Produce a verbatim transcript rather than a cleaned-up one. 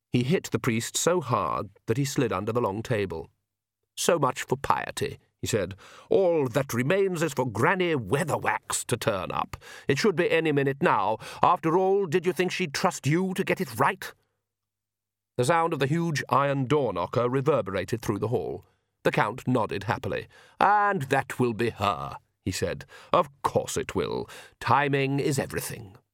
He hit the priest so hard that he slid under the long table. "So much for piety," he said. "All that remains is for Granny Weatherwax to turn up. It should be any minute now. After all, did you think she'd trust you to get it right?" The sound of the huge iron door knocker reverberated through the hall. The Count nodded happily. "And that will be her," he said. "Of course it will. Timing is everything."